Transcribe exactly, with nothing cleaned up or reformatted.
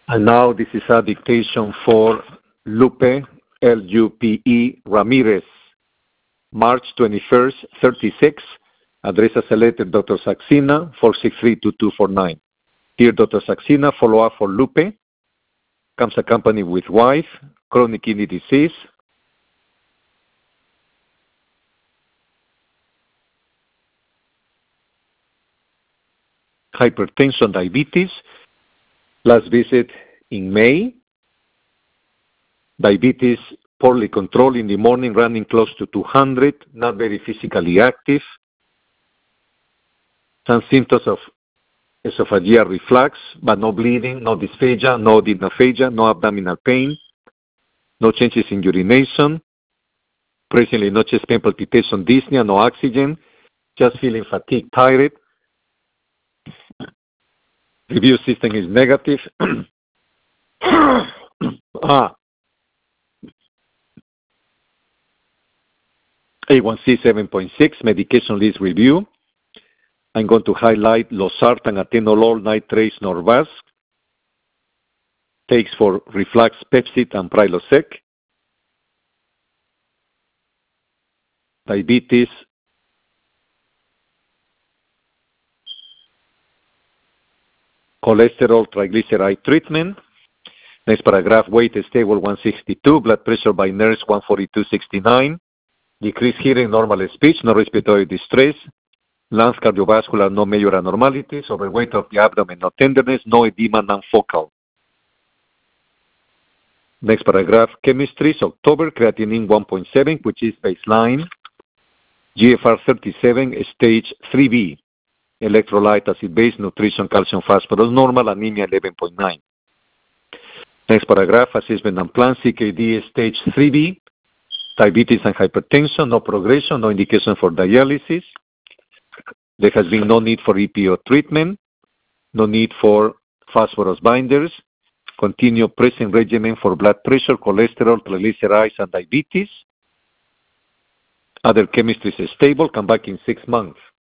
And now this is a dictation for Lupe, L U P E Ramirez, March twenty-first, thirty-six. Address as a letter, Doctor Saxena, four six three, two two four nine. Dear Doctor Saxena, follow-up for Lupe. Comes accompanied with wife, chronic kidney disease, hypertension, diabetes. Last visit in May. Diabetes poorly controlled in the morning, running close to two hundred, not very physically active. Some symptoms of esophageal reflux, but no bleeding, no dysphagia, no dipnophagia, no abdominal pain, no changes in urination. Presently, no chest pain, palpitation, dyspnea, no oxygen, just feeling fatigued, tired. Review system is negative. ah. A one C seven point six, medication list review. I'm going to highlight losartan, atenolol, nitrates, Norvasc. Takes for reflux, Pepcid, and Prilosec. Diabetes, cholesterol, triglyceride treatment. Next paragraph, weight stable one sixty-two, blood pressure by nurse one forty-two sixty-nine. Decreased hearing, normal speech, no respiratory distress. Lungs, cardiovascular, no major abnormalities. Overweight of the abdomen, no tenderness, no edema, non-focal. Next paragraph, chemistry, October, creatinine one point seven, which is baseline. G F R thirty-seven, stage three B. Electrolyte, acid-base, nutrition, calcium, phosphorus, normal, anemia eleven point nine. Next paragraph, assessment and plan, C K D, stage three B. Diabetes and hypertension, no progression, no indication for dialysis. There has been no need for E P O treatment, no need for phosphorus binders. Continue present regimen for blood pressure, cholesterol, triglycerides, and diabetes. Other chemistry is stable. Come back in six months.